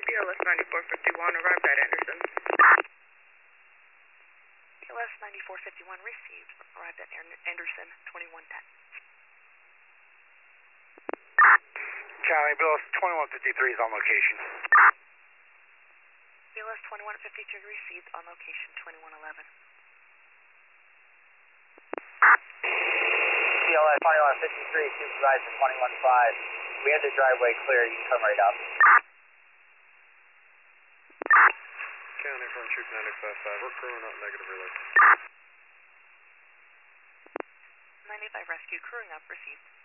BLS 9451 arrived at Anderson. BLS 9451 received, arrived at Anderson 2110. County, BLS 2153 is on location. BLS 2153 received, on location 2111. BLS 2153, supervisor 215. We have the driveway clear, you can come right up. County from Troop 955, we're crewing up negative relay. 95 rescue, crewing up, received.